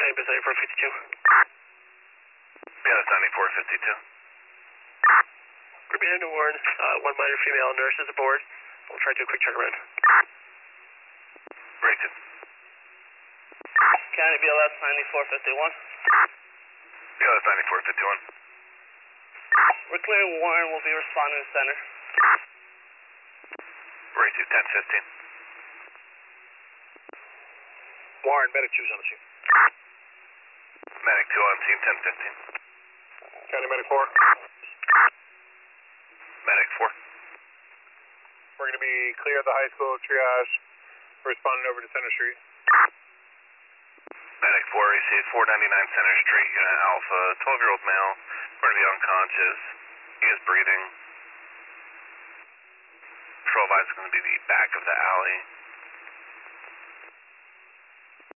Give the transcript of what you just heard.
Ambulance 9452. Yeah, that's 9452. Group behind to Warren, one minor female nurse is aboard. We'll try to do a quick turnaround. Rated. County BLS 9451. BLS 9451. We're clearing Warren, we'll be responding to center. Rated 1015. Warren, medic 2's on the scene. Medic 2 on scene 1015. County medic 4. Medic 4. We're going to be clear of the high school triage, responding over to Center Street. Medic 4 received 499 Center Street, Unit Alpha, 12-year-old male, going to be unconscious. He is breathing. Patrol advice is going to be the back of the alley.